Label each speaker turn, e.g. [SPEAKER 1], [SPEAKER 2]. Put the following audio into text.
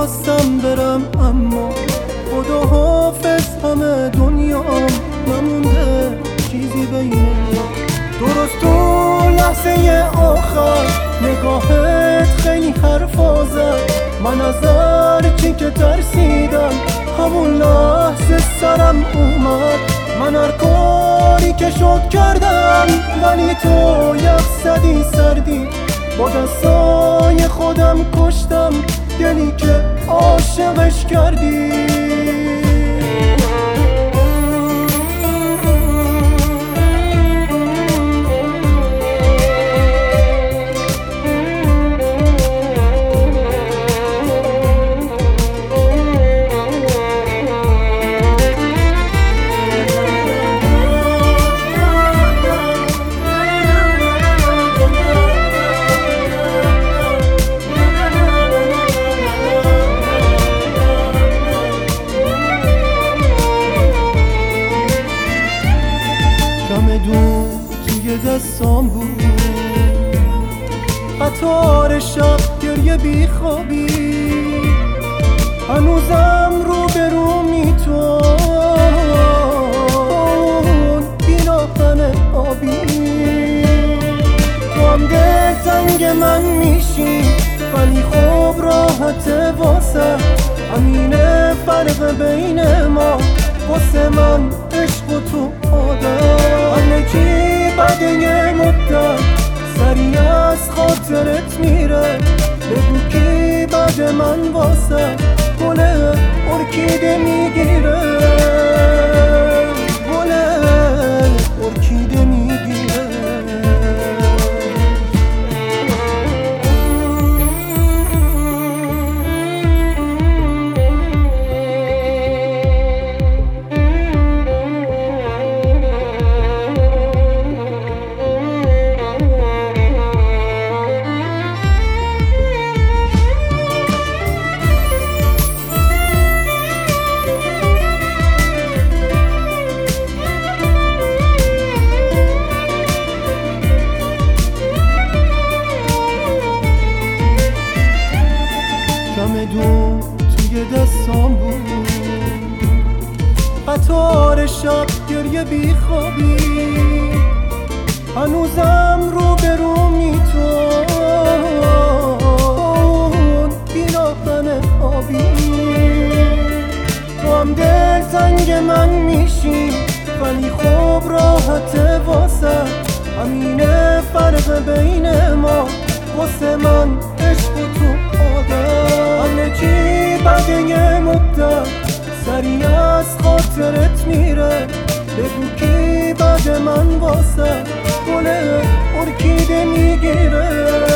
[SPEAKER 1] خواستم برم اما خدا حافظ همه دنیام نمونده چیزی بین درست تو لحظه آخر نگاهت خیلی حرفا زد من از هرچی که ترسیدم همون لحظه سرم اومد من هر کاری که شد کردم ولی تو یخ زدی سردی با دستای خودم کشتم دلی که عاشقش کردی دو توی دستام بود قطار شب گریه بی خوابی هنوزم رو به رو میتون بیناهن آبی تو هم دل زنگ من میشی ولی خوب راحت واسه همینه فرق بین ما واسه من عشق و تو آدم همه چی بعد یه مدت سریع از خاطرت میره بگو کی بعد من واسه گل ارکیده میگیره گل ارکیده میگیره دو توی دستام بود قطار شب گریه بی خوابی هنوزم رو به رو میتون بیناهن آبی تو هم دل زنگ من میشی ولی خوب راحت واسه همینه فرق بین ما واسه من عشق و تو آدم همه چی بعد یه مدت سریع از خاطرت میره بگو کی بعد من واسه گل ارکیده میگیره